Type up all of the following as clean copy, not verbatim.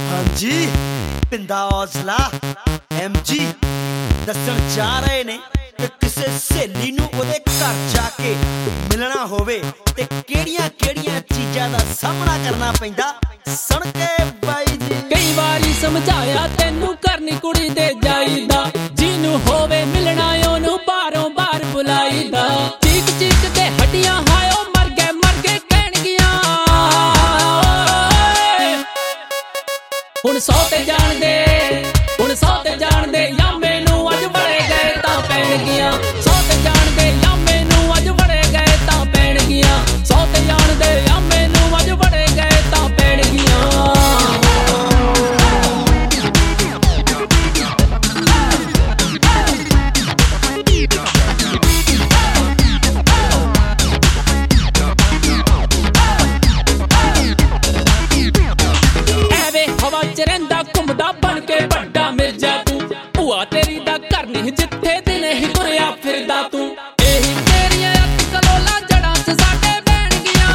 ਹਾਂਜੀ ਪਿੰਦਾ ਹੌਸਲਾ MG ਦੱਸਣ ਜਾ ਰਹੇ ਨੇ ਕਿ ਕਿਸੇ ਸਹੇਲੀ ਨੂੰ ਉਹਦੇ ਘਰ ਜਾ ਕੇ ਮਿਲਣਾ ਹੋਵੇ ਤੇ ਕਿਹੜੀਆਂ ਚੀਜ਼ਾਂ ਦਾ ਸਾਹਮਣਾ ਕਰਨਾ ਪੈਂਦਾ ਸੁਣ ਕੇ ਬਾਈ ਜੀ। ਕਈ ਵਾਰੀ ਸਮਝਾਇਆ ਤੈਨੂੰ ਕਰਨੀ ਕੁੜੀ ਦੇ ਜਾਈਦਾ, ਜਿਹਨੂੰ ਹੋਵੇ ਮਿਲਣਾ ਉਹਨੂੰ ਬਾਰੋਂ ਬਾਰ ਬੁਲਾਈਦਾ। ਚੀਕ ਚੀਕ ਤੇ ਹੱਡੀਆਂ ਹਾਇਓ ਮਰ ਗਏ ਕਹਿਣਗੀਆਂ ਹੁਣ 100 ਤੇ ਜਾਣ ਦੇ, ਹੁਣ 100 ਤੇ ਜਾਣ ਦੇ ਜਾਂ ਮੈਨੂੰ ਅੱਜ ਵੜੇ ਗਏ ਤਾਂ ਪੈਣਗੀਆਂ। 100 ਤੇ ਜਾਣ ਦੇ ਜਾਂ ਮੈਨੂੰ ਅੱਜ ਵੜੇ ਗਏ ਤਾਂ ਪੈਣਗੀਆਂ। 100 ਤੇ ਜਾਣ ਦੇ ਜਾਂ ਮੈਨੂੰ ਅੱਜ ਵੜੇ ਗਏ ਤਾਂ ਪੈਣਗੀਆਂ। ਹਵਾ ਚ ਰਹਿੰਦਾ ਘੁੰਮਦਾ ਬਣ ਕੇ ਵੱਡਾ ਮਿਰਜ਼ਾ ਤੂੰ, ਭੂਆ ਤੇਰੀ ਦਾ ਘਰ ਨਹੀਂ ਜਿੱਥੇ ਦਿਨੇ ਹੀ ਤੁਰਿਆ ਫਿਰਦਾ ਤੂੰ। ਇਹੀ ਤੇਰੀਆਂ ਅੱਖ ਕਲੋਲਾਂ ਜੜਾਂ ਚ ਸਾਡੇ ਬਹਿਣਗੀਆਂ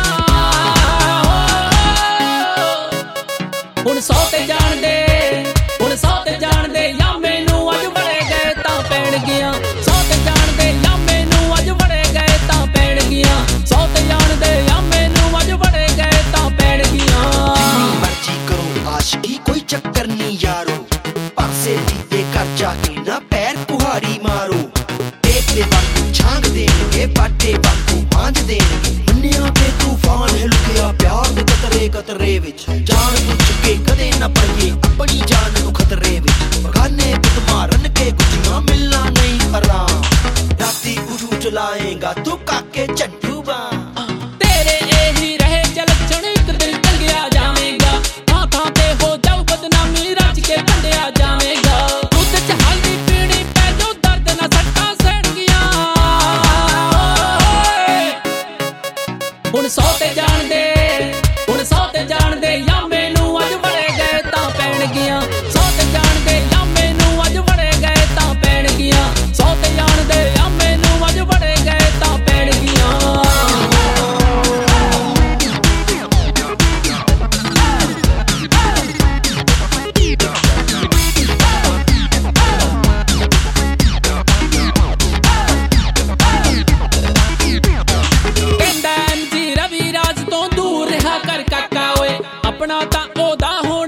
ਹੁਣ 100 ਤੇ ਜਾਣ ਦੇ, ਹੁਣ 100 ਤੇ ਜਾਣ ਦੇ ਜਾਂ ਮੈਨੂੰ ਅੱਜ ਵੜੇ ਗਏ ਤਾਂ ਪੈਣਗੀਆਂ। 100 ਤੇ ਜਾਣ ਦੇ ਜਾਂ ਮੈਨੂੰ ਅੱਜ ਵੜੇ ਗਏ ਤਾਂ ਪੈਣਗੀਆਂ। 100 ਤੇ ਜਾਣ ਦੇ ਜਾਂ ਮੈਨੂੰ ਅੱਜ ਵੜੇ ਗਏ ਤਾਂ ਪੈਣਗੀਆਂ। ਆਸ਼ਕੀ ਕੋਈ ਚੱਕਰ ਨਹੀਂ ਯਾਰੋ, ਪਾਸੇ ਦੇ ਘਰ ਜਾ ਕੇ ਨਾ ਪੈਰ ਕੁਹਾੜੀ ਮਾਰੋ। ਦੇਖਦੇ ਵਾਂਗੂ ਛਾਂਗ ਦੇਣਗੇ, ਬਾਟੇ ਵਾਂਗੂ ਮਾਂਜ ਦੇਣਗੇ। ਮੰਨਿਆ ਤੇ ਤੂਫਾਨ ਹਿਲ ਗਿਆ ਪਿਆਰ ਦੇ ਕਤਰੇ ਵਿੱਚ। ਜਾਣ ਬੁੱਝ ਕੇ ਕਦੇ ਨਾ ਪਾਈਏ ਆਪਣੀ ਜਾਨ ਨੂੰ ਖਤਰੇ ਵਿੱਚ। ਬਗਾਨੇ ਬੁੱਤ ਮਾਰਨ ਕੇ ਗੁੱਜੀਆਂ ਮਿਲਣਾ ਨਹੀਂ ਆਰਾਮ। ਰਾਤੀ ਉਜੂ ਚਲਾਏਗਾ ਤੂੰ ਕਾਕੇ ਝੰਡੂ ਬਾ। ਤੇਰੇ ਇਹੀ ਰਹੇ ਜਲਛਣ ਇੱਕ ਦਿਨ ਟੰਗਿਆ ਜਾਵੇਗਾ। ਥਾਂ ਥਾਂ ਤੇ ਹੋ ਜਾਊ ਬਦਨਾਮੀ ਰਚ ਕੇ ਵੰਡਿਆ ਜਾਵੇਗਾ। ਦੁੱਧ ਚ ਹਲਦੀ ਪੀਣੀ ਪੈ ਜਾਊ ਦਰਦ ਨਾਲ ਸੱਟਾਂ ਸਹਿਣਗੀਆਂ ਹੁਣ 100 ਤੇ ਜਾਣ ਦੇ, ਹੁਣ 100 ਤੇ ਜਾਣ ਦੇ ਜਾਂ ਮੈਨੂੰ ਅੱਜ ਵੜੇ ਗਏ ਤਾਂ ਪੈਣਗੀਆਂ। 100 ਤੇ ਜਾਣ ਦੇ ਜਾਂ ਮੈਨੂੰ ਅੱਜ ਵੜੇ ਗਏ ਤਾਂ ਪੈਣਗੀਆਂ। 100 ਤੇ ਜਾਣ ਦੇ ਜਾਂ ਮੈਨੂੰ ਅੱਜ ਵੜੇ ਗਏ ਤਾਂ ਪੈਣਗੀਆਂ। ਕਹਿੰਦਾ MG ਰਵੀ ਰਾਜ ਤੋਂ ਦੂਰ ਰਿਹਾ ਕਰ ਕਾਕਾ ਓਏ, ਆਪਣਾ ਤਾਂ ਉਹਦਾ ਹੋ